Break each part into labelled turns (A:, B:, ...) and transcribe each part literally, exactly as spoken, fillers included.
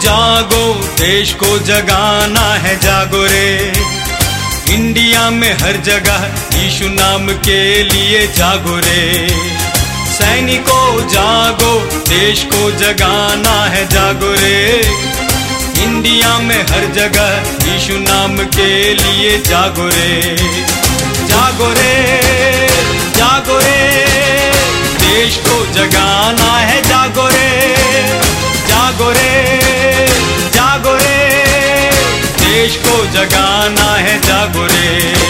A: जागो, देश को जगाना है, जागो रे। इंडिया में हर जगह यीशु नाम के लिए जागो रे। सैनिकों जागो, देश को जगाना है, जागो रे। इंडिया में हर जगह यीशु नाम के लिए जागो रे। जागो रे, जागो रे, देश को जगाना है, जागो रे। जागो रे, जागो रे, देश को जगाना है, जागो रे।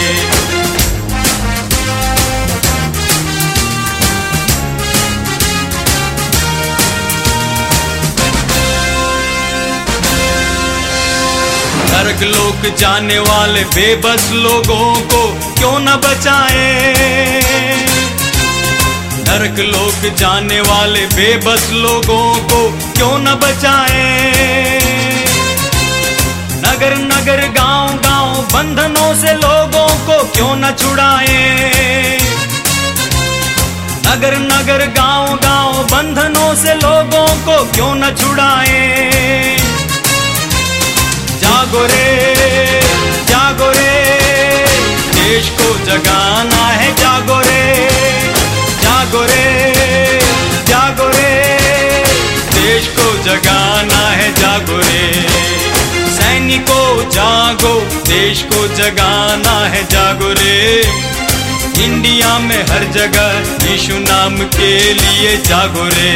A: नरक लोक जाने वाले बेबस लोगों को क्यों न बचाएं। नरक लोक जाने वाले बेबस लोगों को क्यों न बचाएं। नगर नगर गांव गांव बंधनों से लोगों को क्यों न छुड़ाएं। नगर नगर गांव गांव बंधनों से लोगों को क्यों न छुड़ाएं। जागो रे, जागो रे, देश को जगाना है, जागो रे। जागो रे, जागो रे, देश को जगाना है, जागो रे। सैनिकों जागो, देश को जगाना है, जागो रे। इंडिया में हर जगह यीशु नाम के लिए जागो रे।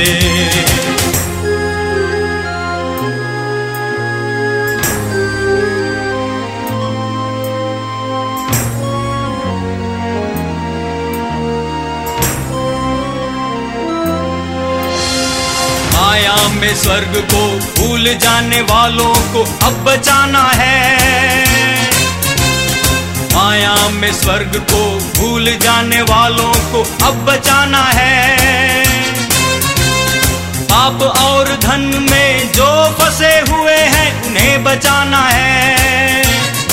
A: माया में स्वर्ग को भूल जाने वालों को अब बचाना है। माया में स्वर्ग को भूल जाने वालों को अब बचाना है। पाप और धन में जो फंसे हुए हैं उन्हें बचाना है।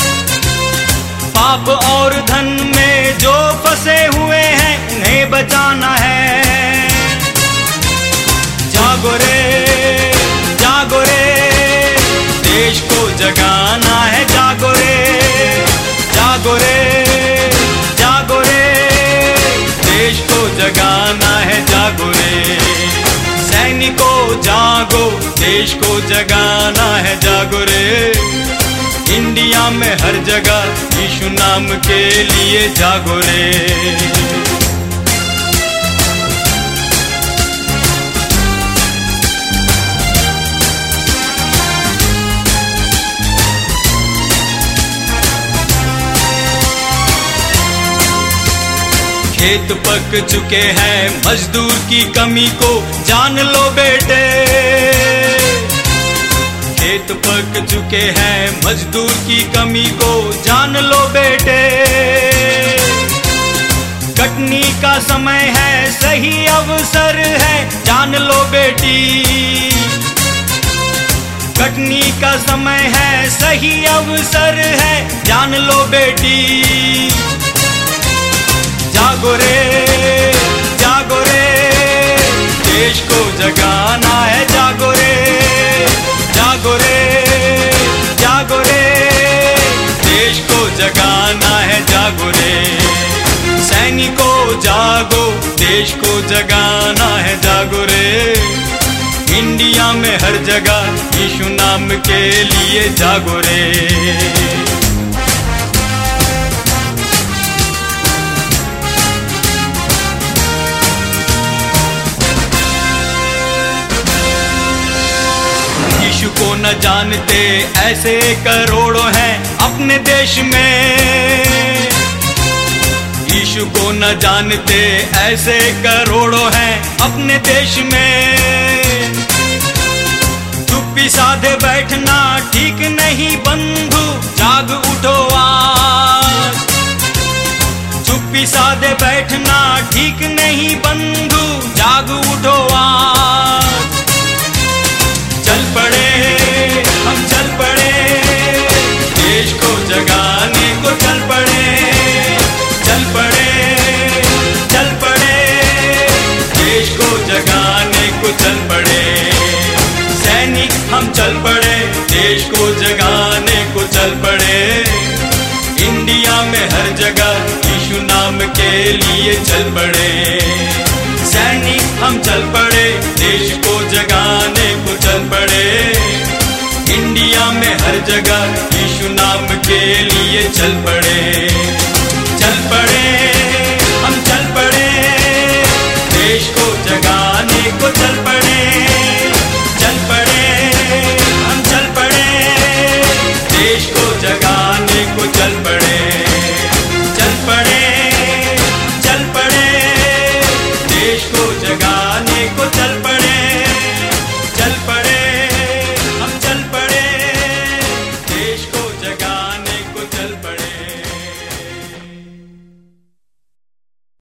A: पाप और धन में जो फंसे हुए हैं उन्हें बचाना है। जागो रे, जागो रे, देश को जगाना है, जागो रे। जागो रे, जागो रे, देश को जगाना है, जागो रे। सैनिकों जागो, देश को जगाना है, जागो रे। इंडिया में हर जगह यीशु नाम के लिए जागो रे। खेत पक चुके हैं, मजदूर की कमी को जान लो बेटे। खेत पक चुके हैं, मजदूर की कमी को जान लो बेटे। कटनी का समय है, सही अवसर है, जान लो बेटी। कटनी का समय है, सही अवसर है, जान लो बेटी। जागो रे, जागो रे, देश को जगाना है, जागो रे। जागो रे, जागो रे, देश को जगाना है, जागो रे। सैनिकों जागो, देश को जगाना है, जागो रे। इंडिया में हर जगह यीशु नाम के लिए जागो रे। यीशु को न जानते ऐसे करोड़ों हैं अपने देश में। यीशु को न जानते ऐसे करोड़ों हैं अपने देश में। चुप्पी साधे बैठना ठीक नहीं बंधु, जाग उठो आज। चुप्पी साधे बैठना ठीक नहीं बंधु, जाग उठो आज। चल पड़े, हम चल पड़े, देश को जगाने को चल पड़े। चल पड़े, चल पड़े, देश को जगाने को चल पड़े। सैनिक हम चल पड़े, के लिए चल पड़े। सैनिक हम चल पड़े, देश को जगाने को चल पड़े। इंडिया में हर जगह यीशु नाम के लिए चल पड़े।